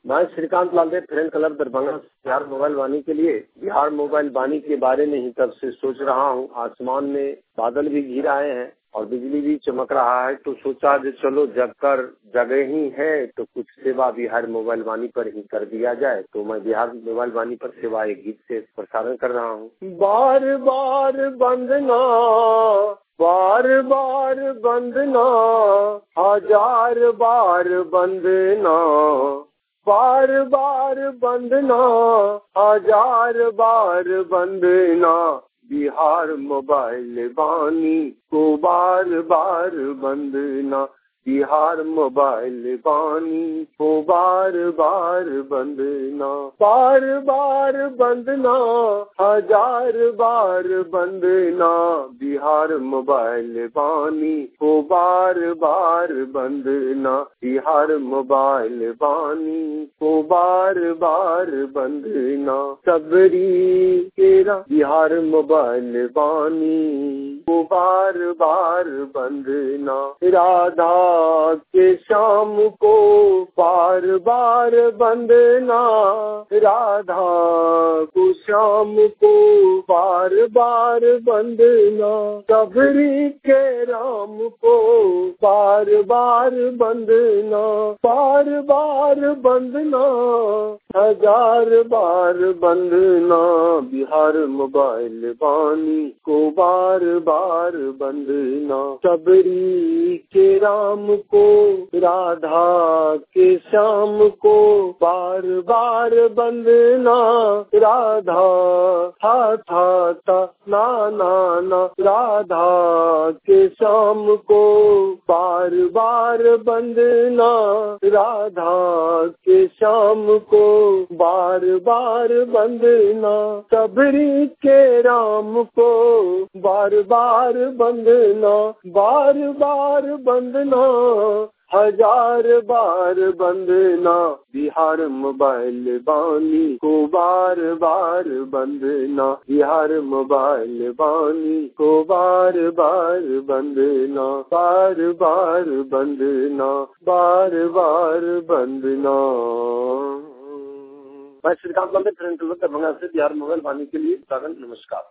मैं Shrikant Laldev friend club Darbhanga Bihar mobile Vani के लिए बिहार मोबाइल वाणी के बारे में ही तब से सोच रहा हूँ। आसमान में बादल भी घिर आए हैं और बिजली भी चमक रहा है, तो सोचा जो चलो जगह ही है तो कुछ सेवा बिहार मोबाइल वाणी पर ही कर दिया जाए। तो मैं बिहार मोबाइल वाणी पर सेवा एक गीत से प्रसारण कर रहा हूँ। बार बार बंदना, बार बार बंदना, हजार बार बंदना, बार बार बंदना, हजार बार बंदना, बिहार मोबाइल वाणी को बार बार बंदना, बिहार मोबाइल वाणी को बार बार बंदना, बार बार बंदना, हजार बार बंदना, बिहार मोबाइल वाणी को बार बार बंदना, बिहार मोबाइल वाणी को बार बार बंदना, सबरी केरा बिहार मोबाइल वाणी को बार बार बंदना, राधा के शाम को बार बार बंदना, राधा को शाम को बार बार बंदना, सबरी के राम को बार बार बंदना, बार बार बंदना, हजार बार बंदना, बिहार मोबाइल वाणी को बार बार बंदना, सबरी के राम को, राधा के श्याम को बार बार बंदना, राधा था ना ना ना, राधा के श्याम को बार बार बंदना, राधा के श्याम को बार बार बंदना, सबरी के राम को बार बार बंदना, बार बार बंदना, हजार बार बंदना, बिहार मोबाइल वाणी को बार बार बंदना, बिहार मोबाइल वाणी को बार बार बंदना, बार बार बंदना, बार बार बंदना। मैं श्रीकांत लालदेव फ्रेंड क्लब दरभंगा से बिहार मोबाइल वाणी के लिए नमस्कार।